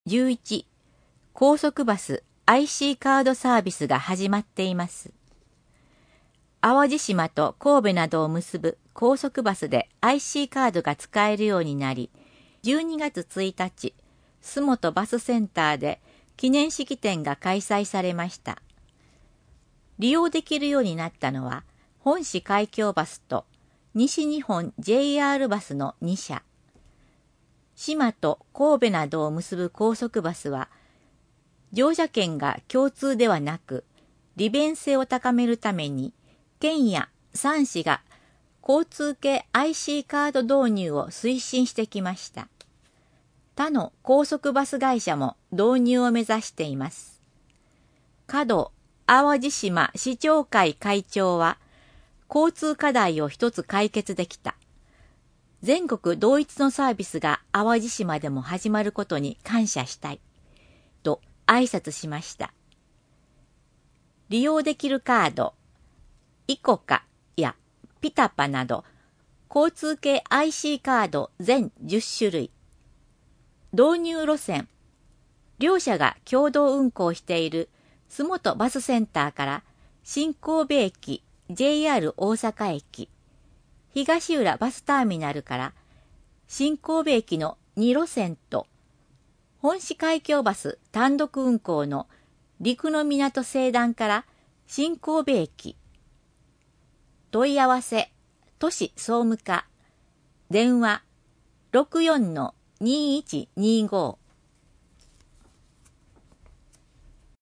11、高速バス IC カードサービスが始まっています。淡路島と神戸などを結ぶ高速バスで IC カードが使えるようになり、12月1日、洲本バスセンターで記念式典が開催されました。利用できるようになったのは、本市海峡バスと西日本 JR バスの2社。島と神戸などを結ぶ高速バスは、乗車券が共通ではなく、利便性を高めるために、県や3市が交通系 IC カード導入を推進してきました。他の高速バス会社も導入を目指しています。門淡路島市長会会長は、交通課題を一つ解決できた。全国同一のサービスが淡路島でも始まることに感謝したい。と挨拶しました。利用できるカード、イコカやピタパなど、交通系 IC カード全10種類。導入路線、両社が共同運行している洲本バスセンターから新神戸駅、JR 大阪駅、東浦バスターミナルから新神戸駅の2路線と、本市海峡バス単独運行の陸の港西段から新神戸駅。問い合わせ、都市総務課、電話 64-2125